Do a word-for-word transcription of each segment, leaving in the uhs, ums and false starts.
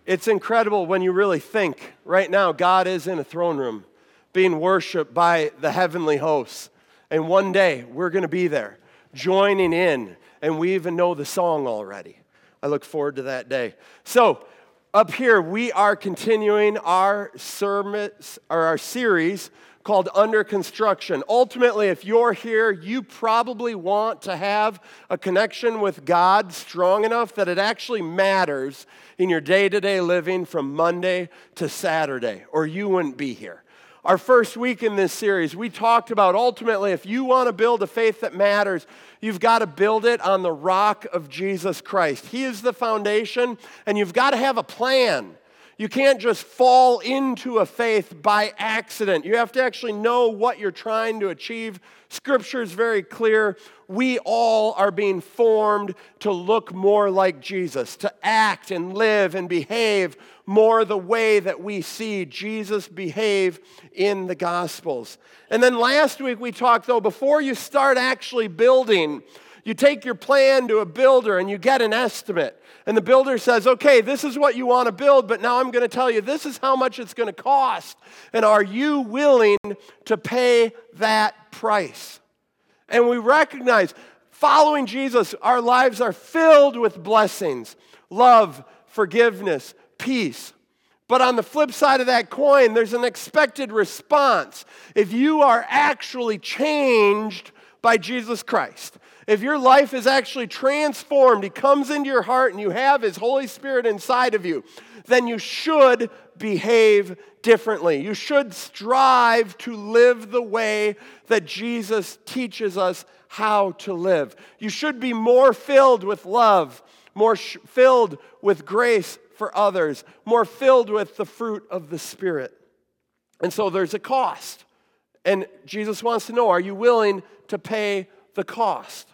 It's incredible when you really think right now God is in a throne room being worshiped by the heavenly hosts. And one day we're going to be there joining in, and we even know the song already. I look forward to that day. So up here we are continuing our sermon, or our series called Under Construction. Ultimately, if you're here, you probably want to have a connection with God strong enough that it actually matters in your day-to-day living from Monday to Saturday, or you wouldn't be here. Our first week in this series, we talked about ultimately, if you want to build a faith that matters, you've got to build it on the rock of Jesus Christ. He is the foundation, and you've got to have a plan. You can't just fall into a faith by accident. You have to actually know what you're trying to achieve. Scripture is very clear. We all are being formed to look more like Jesus, to act and live and behave more the way that we see Jesus behave in the Gospels. And then last week we talked, though, before you start actually building, you take your plan to a builder and you get an estimate. And the builder says, okay, this is what you want to build, but now I'm going to tell you this is how much it's going to cost. And are you willing to pay that price? And we recognize following Jesus, our lives are filled with blessings, love, forgiveness, peace. But on the flip side of that coin, there's an expected response. If you are actually changed by Jesus Christ, if your life is actually transformed, He comes into your heart and you have His Holy Spirit inside of you, then you should behave differently. You should strive to live the way that Jesus teaches us how to live. You should be more filled with love, more sh- filled with grace for others, more filled with the fruit of the Spirit. And so there's a cost. And Jesus wants to know, are you willing to pay the cost?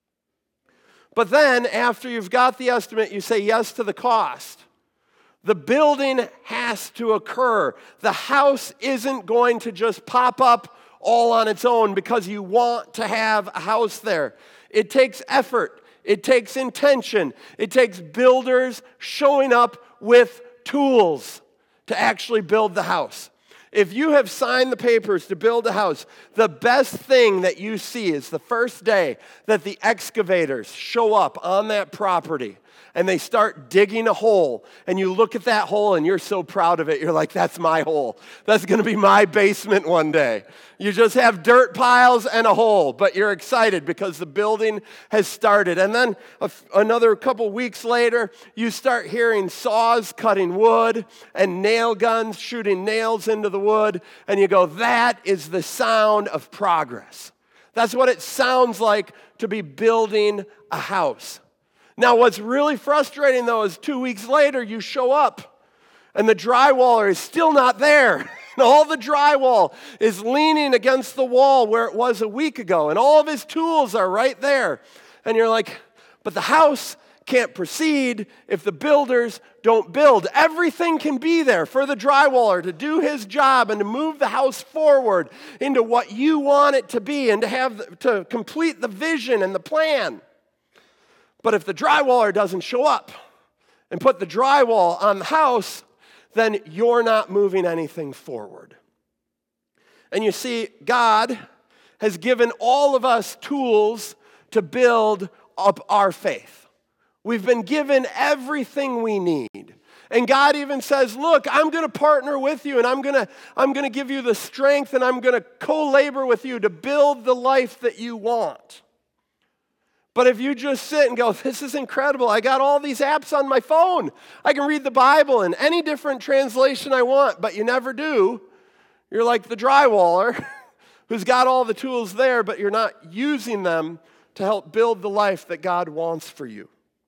But then, after you've got the estimate, you say yes to the cost. The building has to occur. The house isn't going to just pop up all on its own because you want to have a house there. It takes effort. It takes intention. It takes builders showing up with tools to actually build the house. If you have signed the papers to build a house, the best thing that you see is the first day that the excavators show up on that property and they start digging a hole, and you look at that hole and you're so proud of it. You're like, that's my hole. That's going to be my basement one day. You just have dirt piles and a hole, but you're excited because the building has started. And then a, another couple weeks later, you start hearing saws cutting wood and nail guns shooting nails into the wood, and you go, that is the sound of progress. That's what it sounds like to be building a house. Now, what's really frustrating, though, is two weeks later, you show up, and the drywaller is still not there. And all the drywall is leaning against the wall where it was a week ago, and all of his tools are right there. And you're like, but the house can't proceed if the builders don't build. Everything can be there for the drywaller to do his job and to move the house forward into what you want it to be and to have to complete the vision and the plan. But if the drywaller doesn't show up and put the drywall on the house, then you're not moving anything forward. And you see, God has given all of us tools to build up our faith. We've been given everything we need. And God even says, look, I'm going to partner with you, and I'm going to I'm going to give you the strength, and I'm going to co-labor with you to build the life that you want. But if you just sit and go, this is incredible. I got all these apps on my phone. I can read the Bible in any different translation I want, but you never do. You're like the drywaller who's got all the tools there, but you're not using them to help build the life that God wants for you.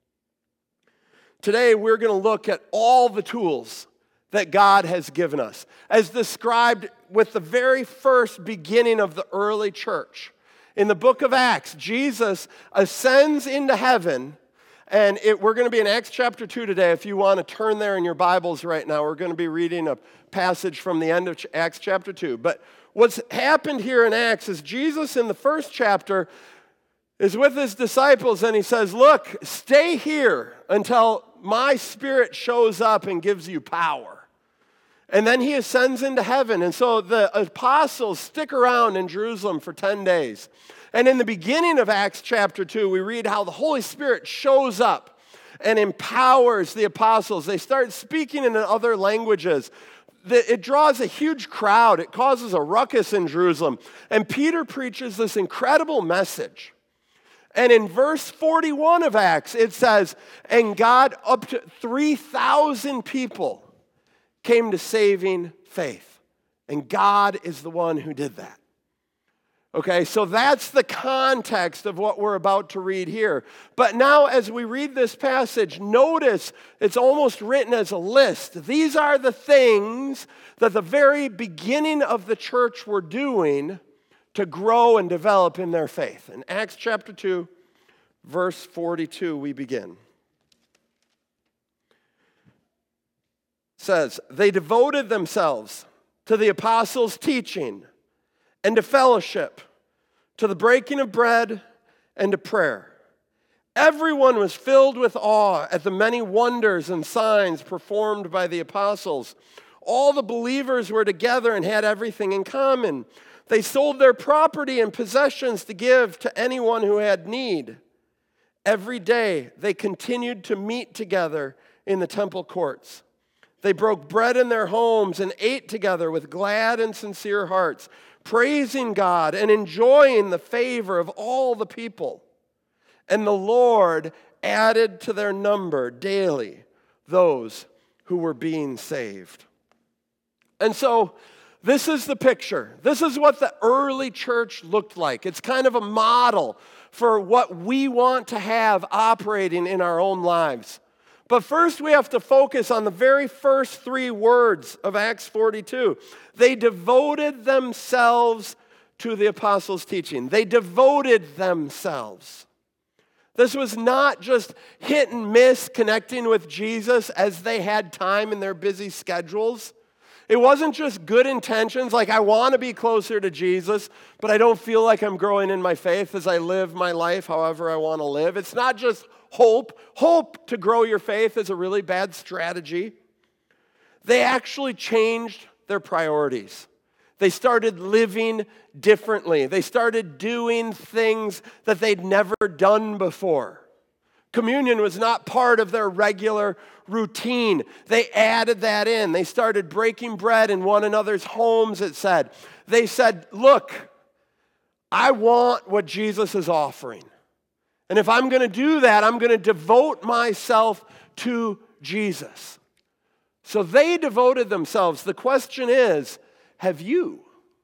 Today, we're going to look at all the tools that God has given us, as described with the very first beginning of the early church. In the book of Acts, Jesus ascends into heaven, and it, we're going to be in Acts chapter two today. If you want to turn there in your Bibles right now, we're going to be reading a passage from the end of Acts chapter two. But what's happened here in Acts is Jesus in the first chapter is with his disciples, and he says, look, stay here until my Spirit shows up and gives you power. And then he ascends into heaven. And so the apostles stick around in Jerusalem for ten days. And in the beginning of Acts chapter two, we read how the Holy Spirit shows up and empowers the apostles. They start speaking in other languages. It draws a huge crowd. It causes a ruckus in Jerusalem. And Peter preaches this incredible message. And in verse forty-one of Acts, it says, and God, up to three thousand people came to saving faith. And God is the one who did that. Okay, so that's the context of what we're about to read here. But now as we read this passage, notice it's almost written as a list. These are the things that the very beginning of the church were doing to grow and develop in their faith. In Acts chapter two, verse forty-two, we begin. It says, they devoted themselves to the apostles' teaching and to fellowship, to the breaking of bread, and to prayer. Everyone was filled with awe at the many wonders and signs performed by the apostles. All the believers were together and had everything in common. They sold their property and possessions to give to anyone who had need. Every day they continued to meet together in the temple courts. They broke bread in their homes and ate together with glad and sincere hearts, praising God and enjoying the favor of all the people. And the Lord added to their number daily those who were being saved. And so this is the picture. This is what the early church looked like. It's kind of a model for what we want to have operating in our own lives. But first we have to focus on the very first three words of Acts forty-two. They devoted themselves to the apostles' teaching. They devoted themselves. This was not just hit and miss connecting with Jesus as they had time in their busy schedules. It wasn't just good intentions, like I want to be closer to Jesus, but I don't feel like I'm growing in my faith as I live my life however I want to live. It's not just hope. Hope to grow your faith is a really bad strategy. They actually changed their priorities. They started living differently. They started doing things that they'd never done before. Communion was not part of their regular routine. They added that in. They started breaking bread in one another's homes, it said. They said, look, I want what Jesus is offering. And if I'm going to do that, I'm going to devote myself to Jesus. So they devoted themselves. The question is, have you?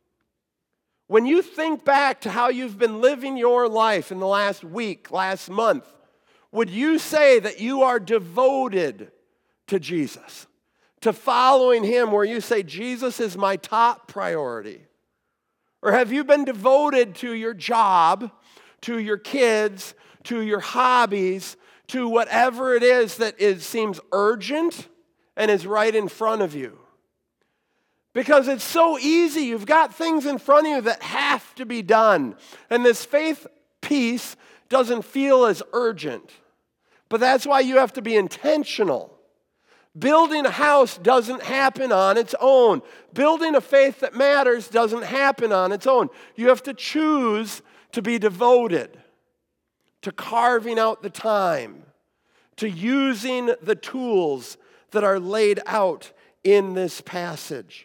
When you think back to how you've been living your life in the last week, last month, would you say that you are devoted to Jesus, to following him where you say, Jesus is my top priority? Or have you been devoted to your job, to your kids, to your hobbies, to whatever it is that is, seems urgent and is right in front of you? Because it's so easy. You've got things in front of you that have to be done. And this faith piece doesn't feel as urgent. But that's why you have to be intentional. Building a house doesn't happen on its own. Building a faith that matters doesn't happen on its own. You have to choose to be devoted, to carving out the time, to using the tools that are laid out in this passage.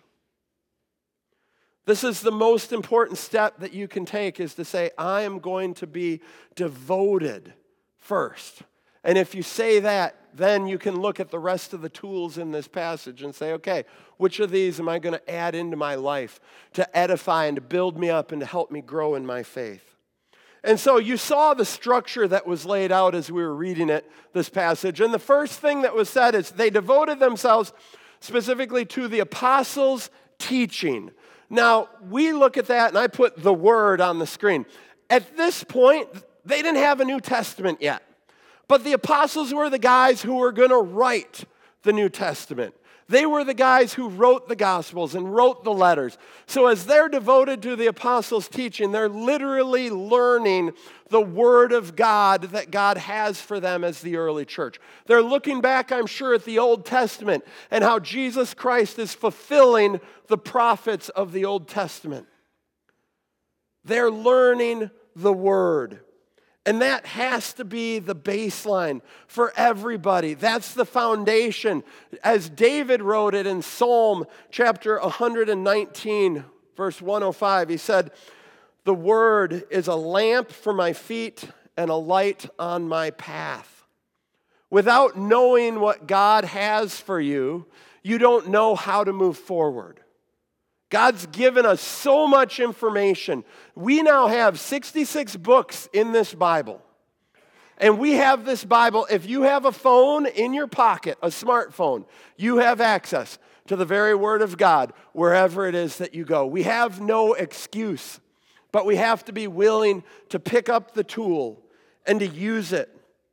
This is the most important step that you can take, is to say, I am going to be devoted first. And if you say that, then you can look at the rest of the tools in this passage and say, okay, which of these am I going to add into my life to edify and to build me up and to help me grow in my faith? And so you saw the structure that was laid out as we were reading it, this passage. And the first thing that was said is they devoted themselves specifically to the apostles' teaching. Now, we look at that, and I put the word on the screen. At this point, they didn't have a New Testament yet. But the apostles were the guys who were going to write the New Testament. They were the guys who wrote the Gospels and wrote the letters. So as they're devoted to the apostles' teaching, they're literally learning the Word of God that God has for them as the early church. They're looking back, I'm sure, at the Old Testament and how Jesus Christ is fulfilling the prophets of the Old Testament. They're learning the Word. And that has to be the baseline for everybody. That's the foundation. As David wrote it in Psalm chapter one nineteen, verse one oh five, he said, "The word is a lamp for my feet and a light on my path." Without knowing what God has for you, you don't know how to move forward. God's given us so much information. We now have sixty-six books in this Bible. And we have this Bible. If you have a phone in your pocket, a smartphone, you have access to the very Word of God wherever it is that you go. We have no excuse, but we have to be willing to pick up the tool and to use it.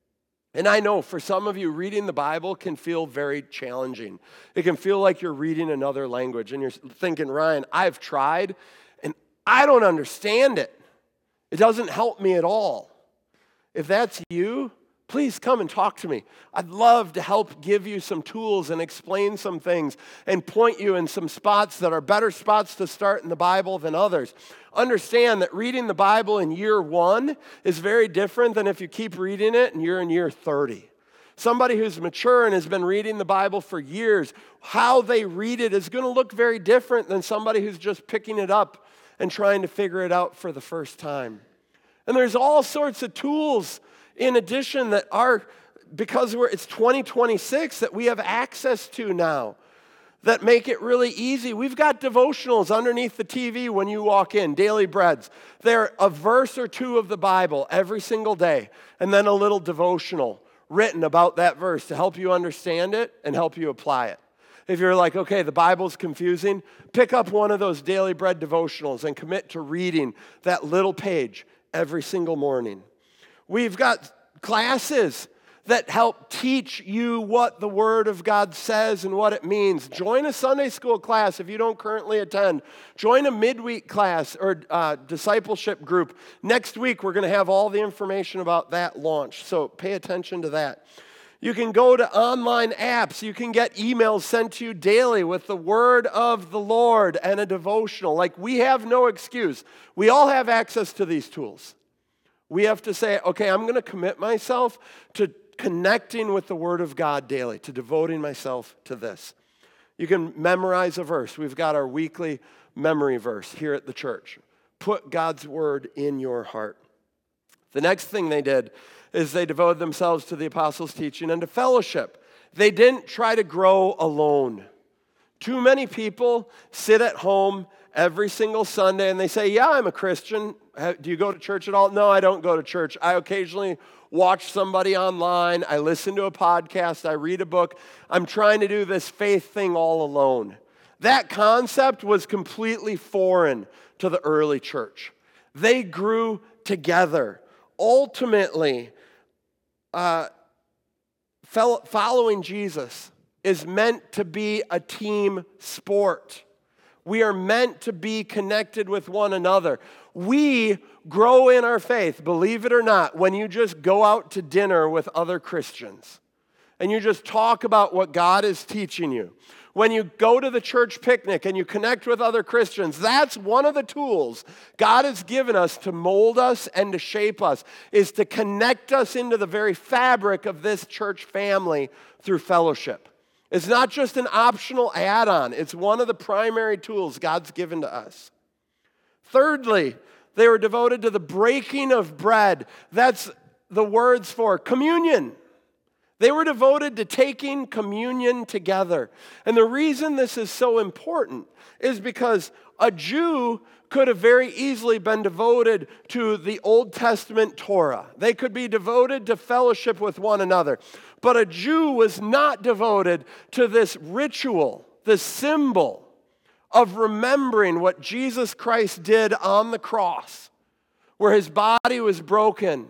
And I know for some of you, reading the Bible can feel very challenging. It can feel like you're reading another language. And you're thinking, Ryan, I've tried, and I don't understand it. It doesn't help me at all. If that's you, please come and talk to me. I'd love to help give you some tools and explain some things and point you in some spots that are better spots to start in the Bible than others. Understand that reading the Bible in year one is very different than if you keep reading it and you're in year thirty. Somebody who's mature and has been reading the Bible for years, how they read it is going to look very different than somebody who's just picking it up and trying to figure it out for the first time. And there's all sorts of tools in addition that are, because we're, it's twenty twenty-six, that we have access to now that make it really easy. We've got devotionals underneath the T V when you walk in, Daily Breads. They're a verse or two of the Bible every single day, and then a little devotional written about that verse to help you understand it and help you apply it. If you're like, okay, the Bible's confusing, pick up one of those Daily Bread devotionals and commit to reading that little page every single morning. We've got classes that help teach you what the Word of God says and what it means. Join a Sunday school class if you don't currently attend. Join a midweek class or uh, discipleship group. Next week, we're going to have all the information about that launch, so pay attention to that. You can go to online apps. You can get emails sent to you daily with the Word of the Lord and a devotional. Like, we have no excuse. We all have access to these tools. We have to say, okay, I'm going to commit myself to connecting with the Word of God daily, to devoting myself to this. You can memorize a verse. We've got our weekly memory verse here at the church. Put God's Word in your heart. The next thing they did is they devoted themselves to the apostles' teaching and to fellowship. They didn't try to grow alone. Too many people sit at home every single Sunday and they say, yeah, I'm a Christian. Do you go to church at all? No, I don't go to church. I occasionally watch somebody online. I listen to a podcast. I read a book. I'm trying to do this faith thing all alone. That concept was completely foreign to the early church. They grew together. Ultimately, uh, following Jesus is meant to be a team sport. We are meant to be connected with one another. We grow in our faith, believe it or not, when you just go out to dinner with other Christians and you just talk about what God is teaching you. When you go to the church picnic and you connect with other Christians, that's one of the tools God has given us to mold us and to shape us, is to connect us into the very fabric of this church family through fellowship. It's not just an optional add-on. It's one of the primary tools God's given to us. Thirdly, they were devoted to the breaking of bread. That's the words for communion. They were devoted to taking communion together. And the reason this is so important is because a Jew could have very easily been devoted to the Old Testament Torah. They could be devoted to fellowship with one another. But a Jew was not devoted to this ritual, this symbol of remembering what Jesus Christ did on the cross, where his body was broken,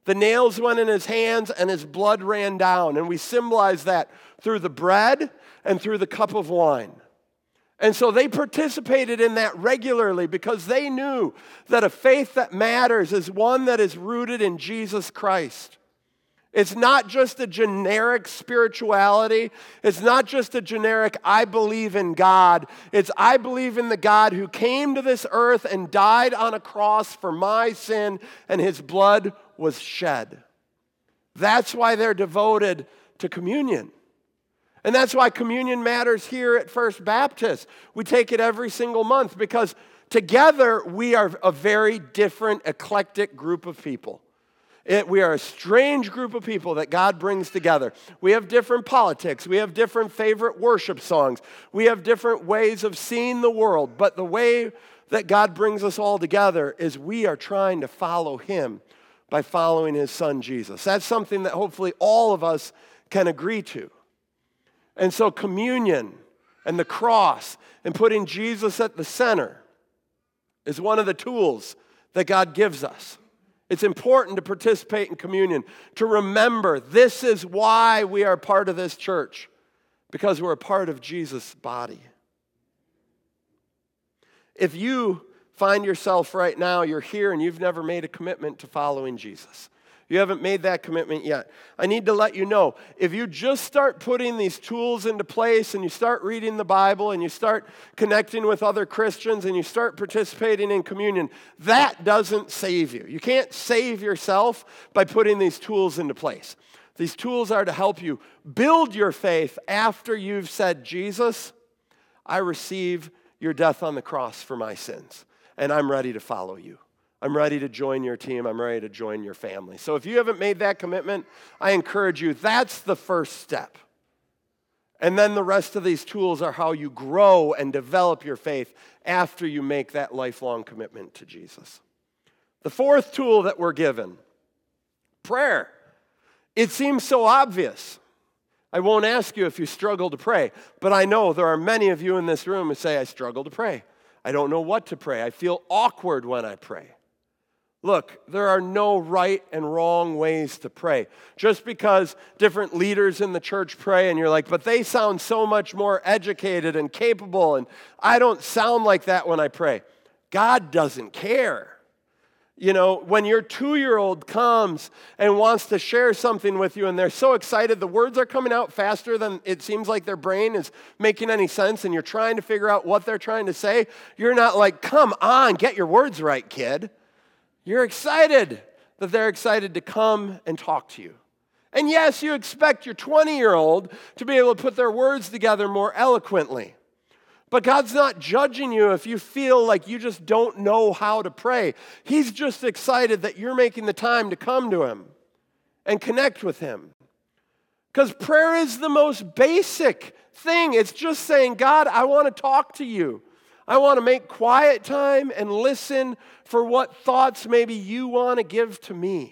The nails went in his hands and his blood ran down. And we symbolize that through the bread and through the cup of wine. And so they participated in that regularly because they knew that a faith that matters is one that is rooted in Jesus Christ. It's not just a generic spirituality. It's not just a generic, I believe in God. It's, I believe in the God who came to this earth and died on a cross for my sin, and his blood was shed. That's why they're devoted to communion. And that's why communion matters here at First Baptist. We take it every single month because together we are a very different, eclectic group of people. It, we are a strange group of people that God brings together. We have different politics. We have different favorite worship songs. We have different ways of seeing the world. But the way that God brings us all together is we are trying to follow him by following his son, Jesus. That's something that hopefully all of us can agree to. And so communion and the cross and putting Jesus at the center is one of the tools that God gives us. It's important to participate in communion, to remember this is why we are part of this church, because we're a part of Jesus' body. If you find yourself right now, you're here and you've never made a commitment to following Jesus, you haven't made that commitment yet, I need to let you know, if you just start putting these tools into place and you start reading the Bible and you start connecting with other Christians and you start participating in communion, that doesn't save you. You can't save yourself by putting these tools into place. These tools are to help you build your faith after you've said, Jesus, I receive your death on the cross for my sins, and I'm ready to follow you. I'm ready to join your team. I'm ready to join your family. So if you haven't made that commitment, I encourage you, that's the first step. And then the rest of these tools are how you grow and develop your faith after you make that lifelong commitment to Jesus. The fourth tool that we're given, prayer. It seems so obvious. I won't ask you if you struggle to pray, but I know there are many of you in this room who say, I struggle to pray. I don't know what to pray. I feel awkward when I pray. Look, there are no right and wrong ways to pray. Just because different leaders in the church pray and you're like, but they sound so much more educated and capable, and I don't sound like that when I pray. God doesn't care. You know, when your two-year-old comes and wants to share something with you and they're so excited, the words are coming out faster than it seems like their brain is making any sense, and you're trying to figure out what they're trying to say, you're not like, come on, get your words right, kid. You're excited that they're excited to come and talk to you. And yes, you expect your twenty-year-old to be able to put their words together more eloquently. But God's not judging you if you feel like you just don't know how to pray. He's just excited that you're making the time to come to him and connect with him. Because prayer is the most basic thing. It's just saying, God, I want to talk to you. I want to make quiet time and listen for what thoughts maybe you want to give to me.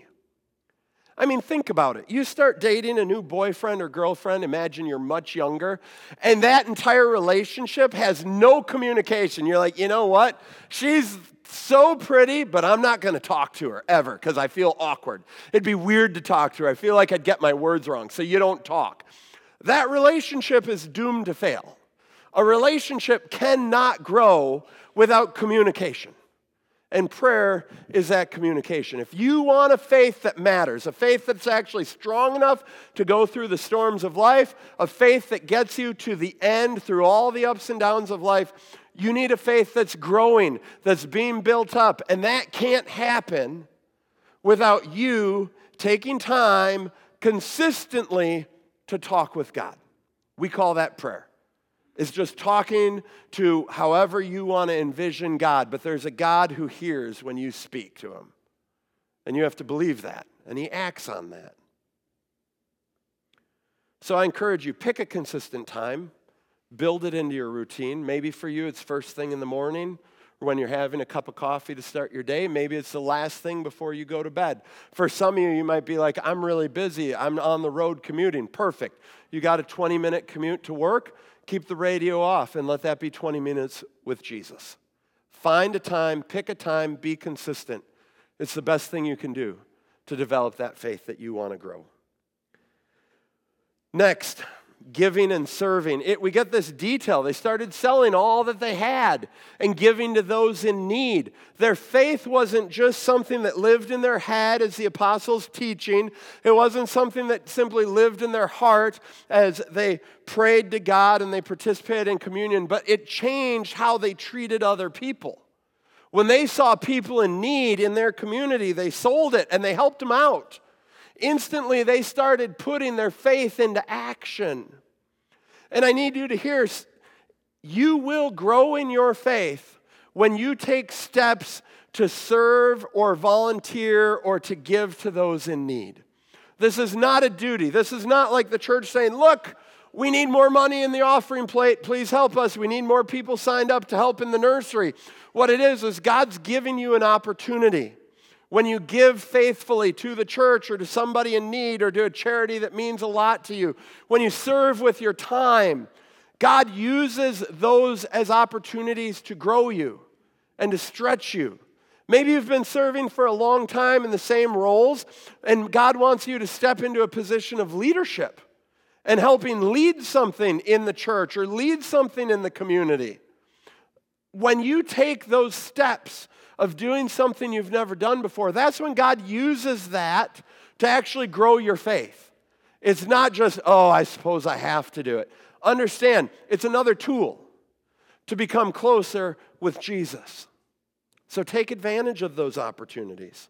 I mean, think about it. You start dating a new boyfriend or girlfriend, imagine you're much younger, and that entire relationship has no communication. You're like, you know what? She's so pretty, but I'm not going to talk to her ever because I feel awkward. It'd be weird to talk to her. I feel like I'd get my words wrong, so you don't talk. That relationship is doomed to fail. A relationship cannot grow without communication. And prayer is that communication. If you want a faith that matters, a faith that's actually strong enough to go through the storms of life, a faith that gets you to the end through all the ups and downs of life, you need a faith that's growing, that's being built up. And that can't happen without you taking time consistently to talk with God. We call that prayer. It's just talking to however you want to envision God, but there's a God who hears when you speak to him. And you have to believe that, and he acts on that. So I encourage you, pick a consistent time, build it into your routine. Maybe for you it's first thing in the morning, or when you're having a cup of coffee to start your day. Maybe it's the last thing before you go to bed. For some of you, you might be like, I'm really busy. I'm on the road commuting. Perfect. You got a twenty-minute commute to work. Keep the radio off and let that be twenty minutes with Jesus. Find a time, pick a time, be consistent. It's the best thing you can do to develop that faith that you want to grow. Next, giving and serving. It, we get this detail. They started selling all that they had and giving to those in need. Their faith wasn't just something that lived in their head as the apostles' teaching. It wasn't something that simply lived in their heart as they prayed to God and they participated in communion, but it changed how they treated other people. When they saw people in need in their community, they sold it and they helped them out. Instantly, they started putting their faith into action. And I need you to hear, you will grow in your faith when you take steps to serve or volunteer or to give to those in need. This is not a duty. This is not like the church saying, look, we need more money in the offering plate. Please help us. We need more people signed up to help in the nursery. What it is, is God's giving you an opportunity. When you give faithfully to the church or to somebody in need or to a charity that means a lot to you, when you serve with your time, God uses those as opportunities to grow you and to stretch you. Maybe you've been serving for a long time in the same roles, and God wants you to step into a position of leadership and helping lead something in the church or lead something in the community. When you take those steps of doing something you've never done before, that's when God uses that to actually grow your faith. It's not just, oh, I suppose I have to do it. Understand, it's another tool to become closer with Jesus. So take advantage of those opportunities.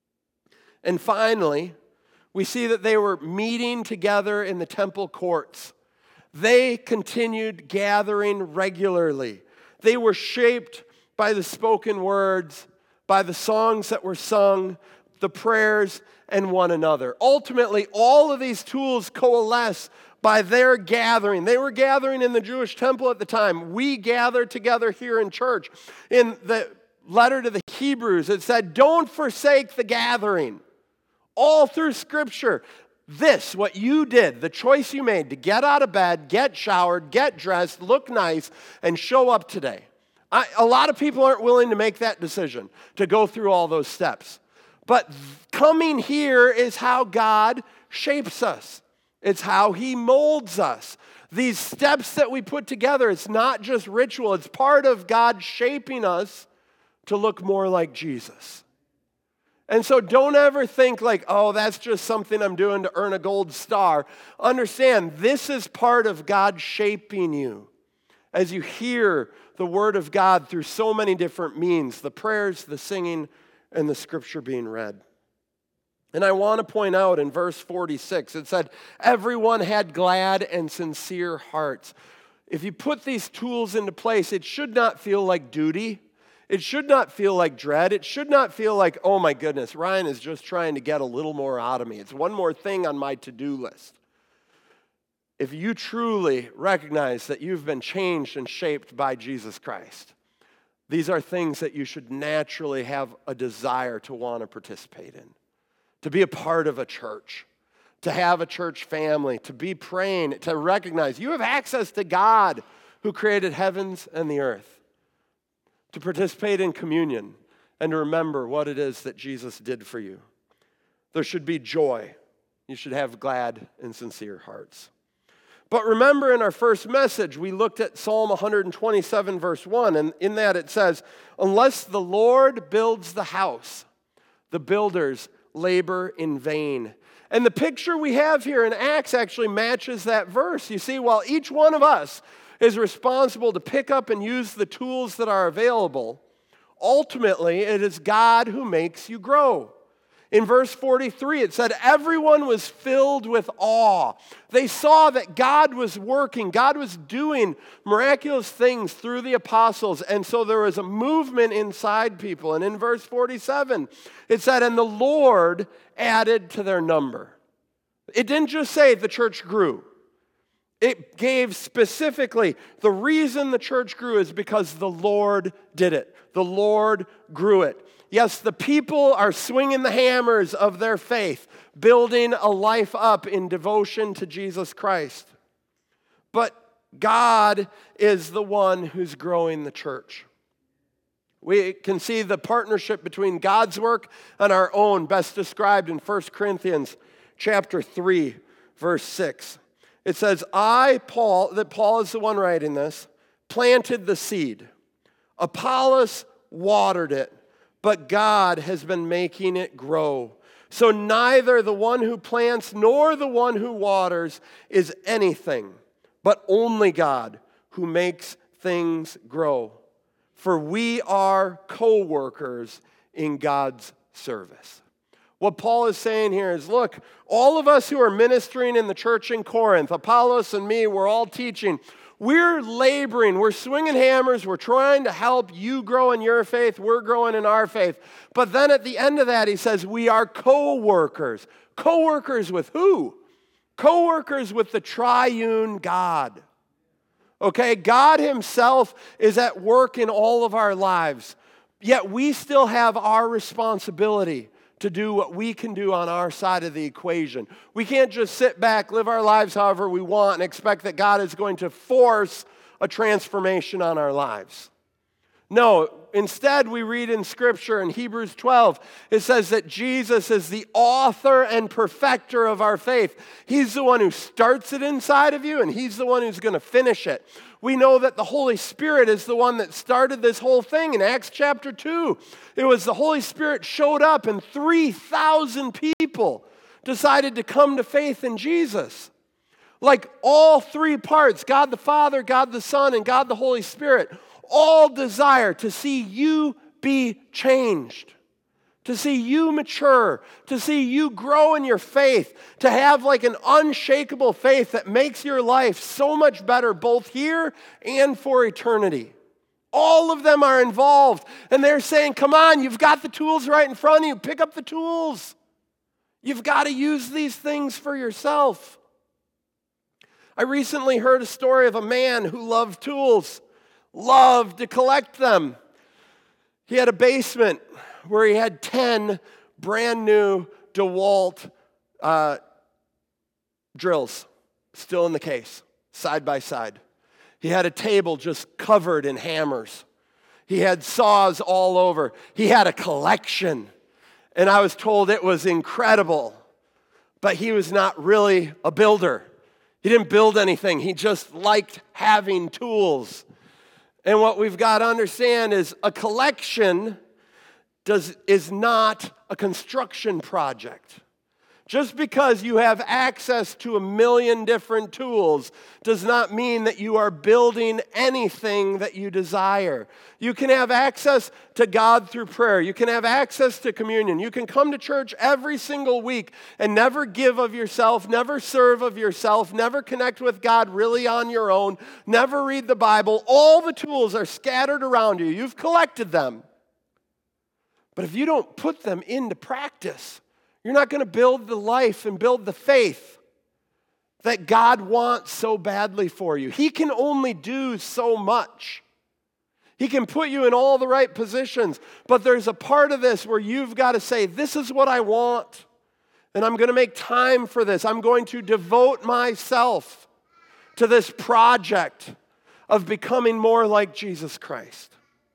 And finally, we see that they were meeting together in the temple courts. They continued gathering regularly. They were shaped by the spoken words, by the songs that were sung, the prayers, and one another. Ultimately, all of these tools coalesce by their gathering. They were gathering in the Jewish temple at the time. We gather together here in church. In the letter to the Hebrews, it said, don't forsake the gathering. All through Scripture, this, what you did, the choice you made to get out of bed, get showered, get dressed, look nice, and show up today. I, a lot of people aren't willing to make that decision, to go through all those steps. But coming here is how God shapes us. It's how He molds us. These steps that we put together, it's not just ritual. It's part of God shaping us to look more like Jesus. And so don't ever think like, oh, that's just something I'm doing to earn a gold star. Understand, this is part of God shaping you. As you hear the Word of God through so many different means, the prayers, the singing, and the Scripture being read. And I want to point out in verse forty-six, it said, everyone had glad and sincere hearts. If you put these tools into place, it should not feel like duty. It should not feel like dread. It should not feel like, oh my goodness, Ryan is just trying to get a little more out of me. It's one more thing on my to-do list. If you truly recognize that you've been changed and shaped by Jesus Christ, these are things that you should naturally have a desire to want to participate in, to be a part of a church, to have a church family, to be praying, to recognize you have access to God who created heavens and the earth, to participate in communion and to remember what it is that Jesus did for you. There should be joy. You should have glad and sincere hearts. But remember, in our first message, we looked at Psalm one twenty-seven, verse one, and in that it says, unless the Lord builds the house, the builders labor in vain. And the picture we have here in Acts actually matches that verse. You see, while each one of us is responsible to pick up and use the tools that are available, ultimately it is God who makes you grow. In verse forty-three, it said, everyone was filled with awe. They saw that God was working. God was doing miraculous things through the apostles. And so there was a movement inside people. And in verse forty-seven, it said, and the Lord added to their number. It didn't just say the church grew. It gave specifically the reason the church grew is because the Lord did it. The Lord grew it. Yes, the people are swinging the hammers of their faith, building a life up in devotion to Jesus Christ. But God is the one who's growing the church. We can see the partnership between God's work and our own, best described in First Corinthians chapter three, verse six. It says, I, Paul, that Paul is the one writing this, planted the seed. Apollos watered it, but God has been making it grow. So neither the one who plants nor the one who waters is anything, but only God who makes things grow. For we are co-workers in God's service. What Paul is saying here is, look, all of us who are ministering in the church in Corinth, Apollos and me, we're all teaching. We're laboring, we're swinging hammers, we're trying to help you grow in your faith, we're growing in our faith. But then at the end of that, he says, we are co-workers. Co-workers with who? Co-workers with the triune God. Okay, God himself is at work in all of our lives, yet we still have our responsibility to do what we can do on our side of the equation. We can't just sit back, live our lives however we want, and expect that God is going to force a transformation on our lives. No, instead we read in Scripture in Hebrews twelve, it says that Jesus is the author and perfecter of our faith. He's the one who starts it inside of you, and he's the one who's going to finish it. We know that the Holy Spirit is the one that started this whole thing in Acts chapter two. It was the Holy Spirit showed up and three thousand people decided to come to faith in Jesus. Like all three parts, God the Father, God the Son, and God the Holy Spirit, all desire to see you be changed, to see you mature, to see you grow in your faith, to have like an unshakable faith that makes your life so much better both here and for eternity. All of them are involved, and they're saying, come on, you've got the tools right in front of you. Pick up the tools. You've got to use these things for yourself. I recently heard a story of a man who loved tools, loved to collect them. He had a basement where he had ten brand new DeWalt uh, drills still in the case, side by side. He had a table just covered in hammers. He had saws all over. He had a collection, and I was told it was incredible, but he was not really a builder. He didn't build anything. He just liked having tools. And what we've got to understand is a collection does, is not a construction project. Just because you have access to a million different tools does not mean that you are building anything that you desire. You can have access to God through prayer. You can have access to communion. You can come to church every single week and never give of yourself, never serve of yourself, never connect with God really on your own, never read the Bible. All the tools are scattered around you. You've collected them. But if you don't put them into practice, you're not going to build the life and build the faith that God wants so badly for you. He can only do so much. He can put you in all the right positions, but there's a part of this where you've got to say, this is what I want, and I'm going to make time for this. I'm going to devote myself to this project of becoming more like Jesus Christ.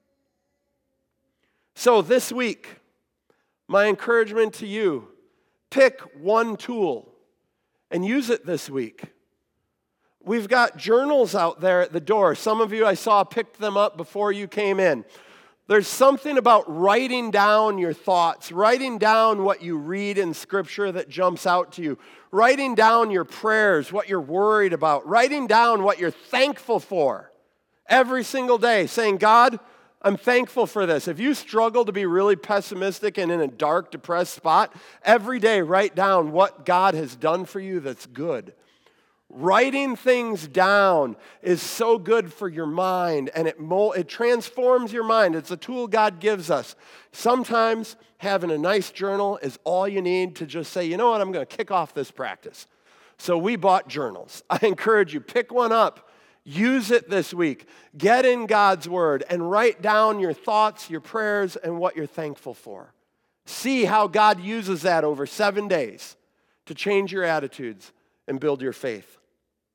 So this week, my encouragement to you, pick one tool and use it this week. We've got journals out there at the door. Some of you I saw picked them up before you came in. There's something about writing down your thoughts, writing down what you read in Scripture that jumps out to you, writing down your prayers, what you're worried about, writing down what you're thankful for every single day, saying, God, I'm thankful for this. If you struggle to be really pessimistic and in a dark, depressed spot, every day write down what God has done for you that's good. Writing things down is so good for your mind, and it mo- it transforms your mind. It's a tool God gives us. Sometimes having a nice journal is all you need to just say, you know what, I'm going to kick off this practice. So we bought journals. I encourage you, pick one up. Use it this week. Get in God's Word and write down your thoughts, your prayers, and what you're thankful for. See how God uses that over seven days to change your attitudes and build your faith.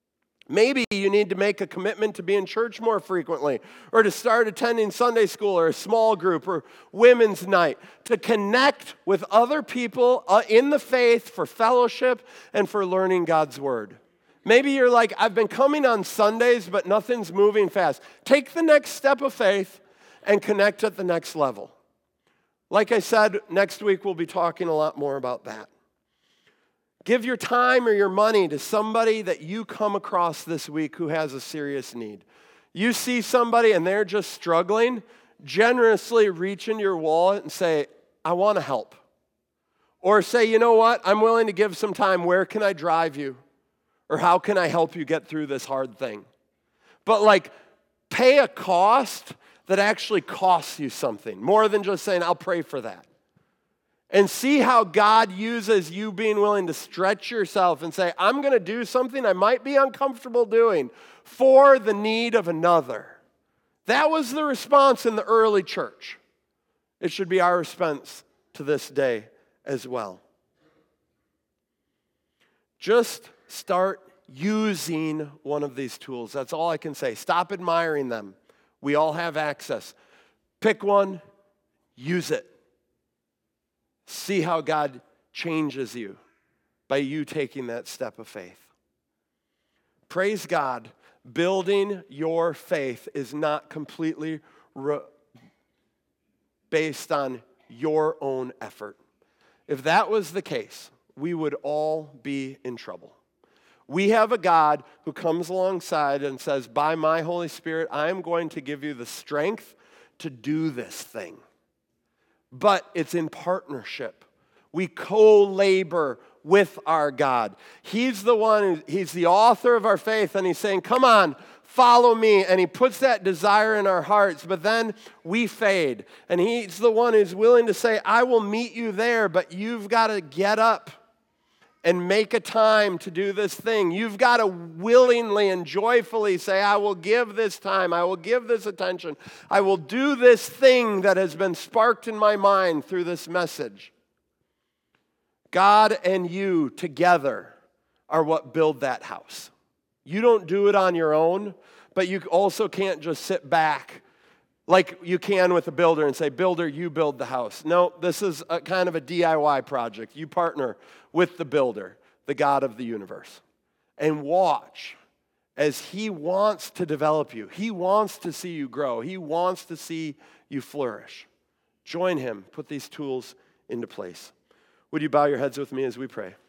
Maybe you need to make a commitment to be in church more frequently, or to start attending Sunday school or a small group or women's night, to connect with other people uh, in the faith for fellowship and for learning God's word. Maybe you're like, I've been coming on Sundays, but nothing's moving fast. Take the next step of faith and connect at the next level. Like I said, next week we'll be talking a lot more about that. Give your time or your money to somebody that you come across this week who has a serious need. You see somebody and they're just struggling, generously reach into your wallet and say, I want to help. Or say, you know what, I'm willing to give some time. Where can I drive you? Or how can I help you get through this hard thing? But like, pay a cost that actually costs you something, more than just saying, I'll pray for that. And see how God uses you being willing to stretch yourself and say, I'm going to do something I might be uncomfortable doing for the need of another. That was the response in the early church. It should be our response to this day as well. Just start using one of these tools. That's all I can say. Stop admiring them. We all have access. Pick one, use it. See how God changes you by you taking that step of faith. Praise God, building your faith is not completely re- based on your own effort. If that was the case, we would all be in trouble. We have a God who comes alongside and says, by my Holy Spirit, I am going to give you the strength to do this thing. But it's in partnership. We co-labor with our God. He's the one, he's the author of our faith, and he's saying, come on, follow me. And he puts that desire in our hearts, but then we fade. And he's the one who's willing to say, I will meet you there, but you've got to get up and make a time to do this thing. You've got to willingly and joyfully say, I will give this time, I will give this attention, I will do this thing that has been sparked in my mind through this message. God and you together are what build that house. You don't do it on your own, but you also can't just sit back like you can with a builder and say, builder, you build the house. No, this is a kind of a D I Y project. You partner with the builder, the God of the universe, and watch as he wants to develop you. He wants to see you grow. He wants to see you flourish. Join him. Put these tools into place. Would you bow your heads with me as we pray?